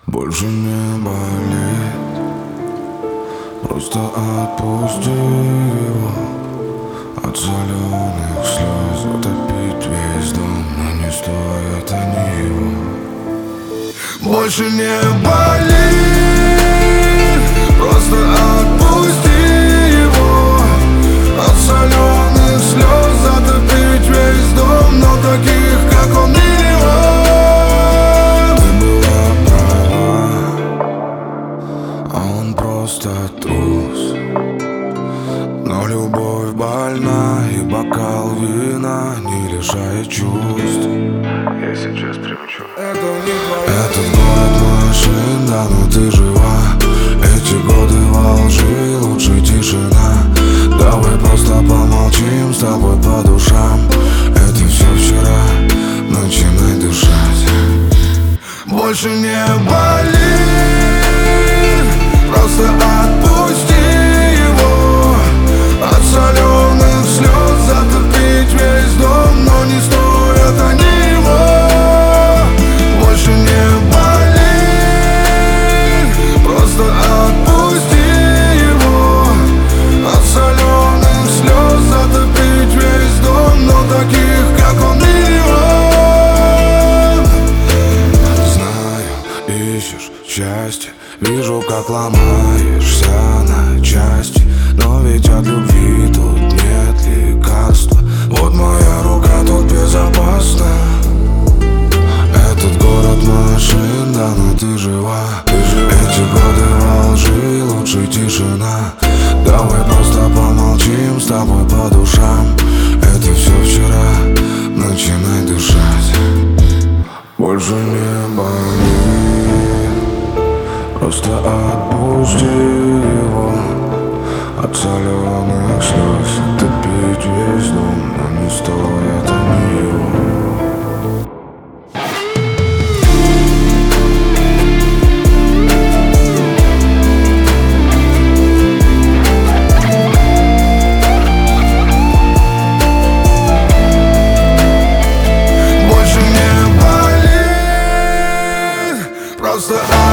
Больше не болит, просто отпусти его. От соленых слез утопить весь дом, но не стоят они его. Больше не болит, просто отпусти его. От соленых слез затопить весь дом, но таких, как он, миллион. Ты была права, а он просто трус. Но любовь больна, и бокал вина не лишает чувств. Я сейчас примчу. Этот город машин, да, но ты жива. Эти годы во лжи, лучше тишина. Давай просто помолчим с тобой по душам. Это все вчера, начинай дышать. Больше не болит, просто отпусти его. От соленых слез затопить весь дом, но не стоят они его. Больше не болит, просто отпусти его. От соленых слез затопить весь дом, но таких, как он, миллион. Знаю, ищешь счастье, вижу, как ломаешься на части. Но ведь от любви тут нет лекарства. Вот моя рука тут безопасна. Этот город машин, да, но ты жива. Эти годы во лжи, лучше тишина. Давай просто помолчим с тобой по душам. Это все вчера, начинай дышать. Больше не болит, просто отпусти его. От соленых слез топить весь дом, но не стоят они его. Больше не болит, просто